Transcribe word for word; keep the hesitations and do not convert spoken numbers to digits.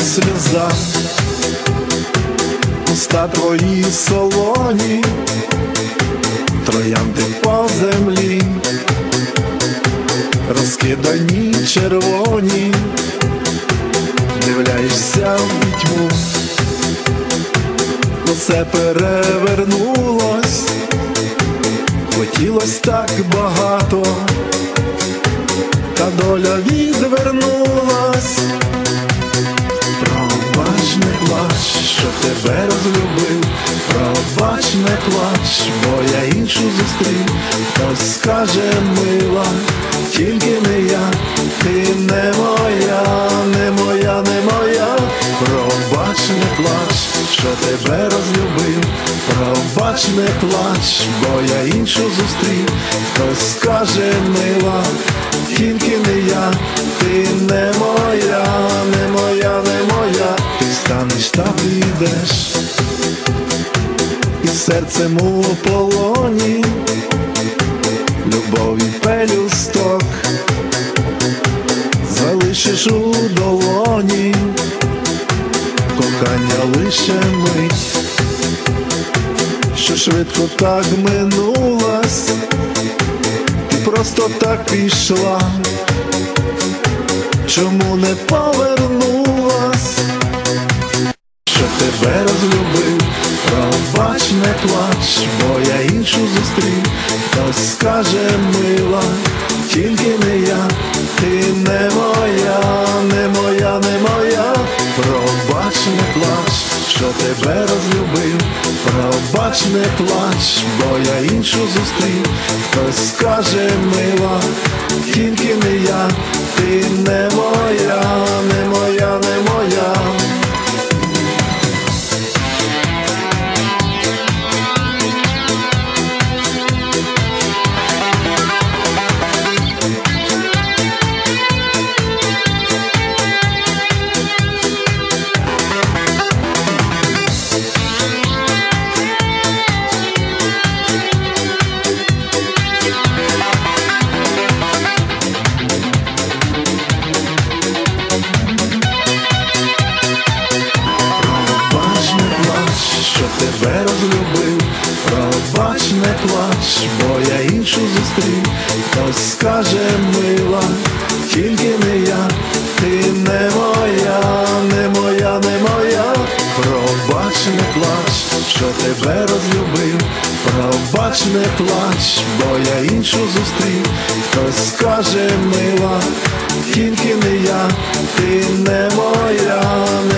сльоза, уста твої солоні, троянди по землі, розкидані червоні, дивляєшся в тьму, усе перевернулось, хотілось так багато, та доля відвернулась. Пробач, не плач, що тебе розлюбив, пробач, не плач, бо я іншу зустрів. Хтось скаже, мила, тільки не я, ти не моя, не моя, не моя. Пробач, не плач, що тебе розлюбив, пробач, не плач, бо я іншу зустрів. Хтось скаже, мила, тільки не я, ти не моя, не моя, не моя. Ти станеш та підеш, і серцем у полоні, любові пелюсток залишиш у долоні, кохання лише мить, що швидко так минулась, ти просто так пішла, чому не повернулась? Що тебе розлюбив, пробач, не плач, бо я іншу зустрів. Хтось скаже, мила, тільки не я, ти не моя, не моя, не моя. Пробач, не плач, що тебе розлюбив, пробач, не плач, бо я іншу зустрів. Хтось скаже, мила, тільки не я, ти не моя, не моя, не моя. Тебе розлюбив, пробач, не плач, бо я іншу зустрів. Хтось скаже, мила, тільки не я, ти не моя, не моя, не моя. Пробач, не плач, що тебе розлюбив, пробач, не плач, бо я іншу зустрів. Хтось скаже, мила, тільки не я, ти не моя, не